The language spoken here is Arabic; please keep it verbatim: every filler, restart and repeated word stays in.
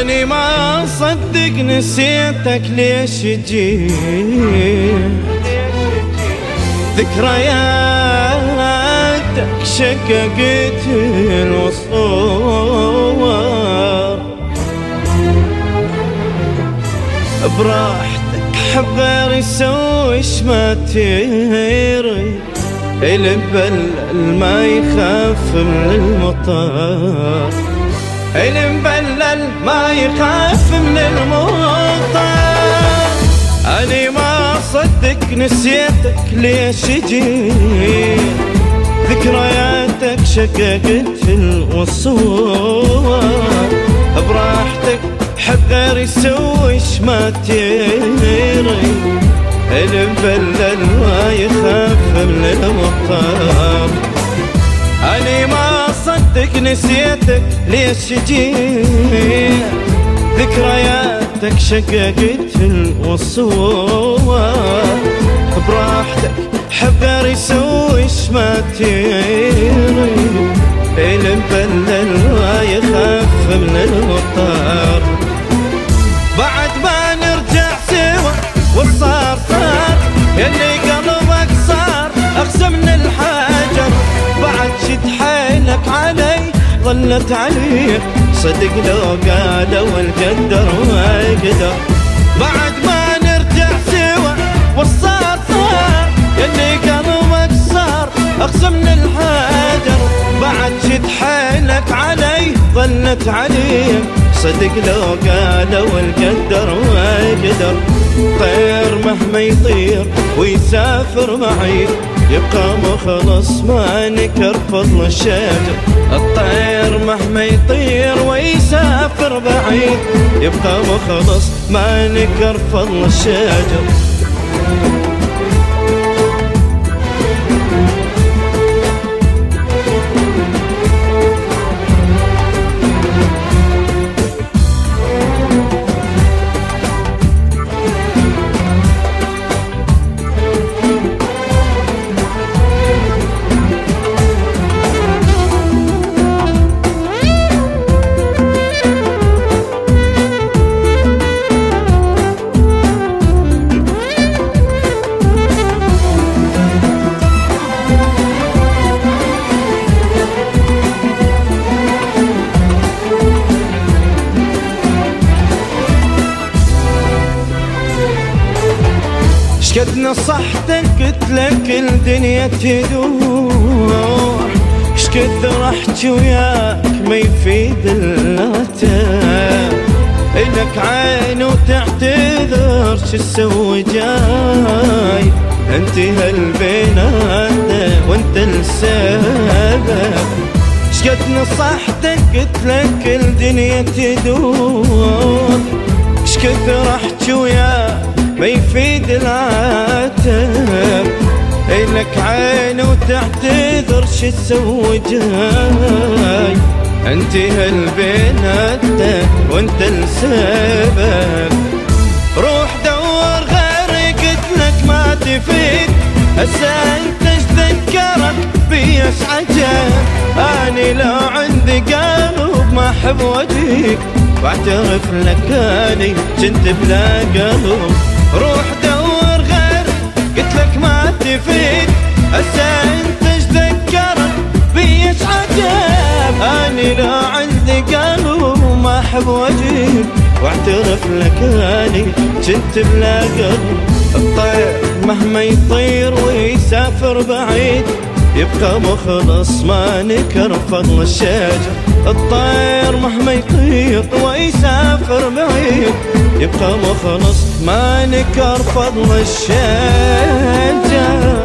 أني ما أصدق نسيتك ليش جيت ذكرياتك شققت الوصور براحتك حب غيري سويش ما تيري المبلل ما يخاف من المطر المبلل ما يخاف من المطر أني ما أصدق نسيتك ليش جيت ذكرياتك شققت الوصور براحتك حب غيري سويش ما تيري المبلل ما يخاف من المطر أني ما أصدق نسيتك ليش جيت ذكرياتك شققت الوصور براحتك حب غيري سويش ما تيري المبلل ما يخاف من المطر بعد ما نرجع سوا والصار صار يلي قلبك صار أقسى من الحجر بعد شد حيلك علي ظلت عليك صدق لو قالوا القدر ما يقدر بعد ما نرجع سوا والصار صار يلي قلبك صار أقسى من الحجر بعد شد حيلك علي ظلت عليك صدق لو قالوا القدر ما يقدر طير مهما يطير ويسافر بعيد يبقى مخلص ما نكر فضل الشجر الطير مهما يطير ويسافر بعيد يبقى مخلص ما نكر فضل الشجر شقد نصحتك قلت لك الدنيا تدور شقد رحت وياك ما يفيد اللاتر إلك عين وتعتذر شو تسوي جاي انت هالبينات وانت السبب شقد نصحتك قلت لك الدنيا تدور شقد رحت وياك ما يفيد العتب إلك عين وتعتذر شو تسوي جاي انت هالبينات وانت السبب روح دور غيري قلت لك ما تفيد هسه انت ايش ذكرك بيش عجب اني لو عندي قلب ما احب وجهك واعترف لك اني كنت بلا قلب روح دور غير قلت لك ما تفيد هسه انت ايش ذكرك بيش عجب اني لو عندي قلب ما احب وجهك واعترف لك اني كنت بلا قلب الطير مهما يطير ويسافر بعيد يبقى مخلص ما نكر فضل الشجر الطير مهما يطير ويسافر بعيد يبقى مخلص ما نكر فضل الشجر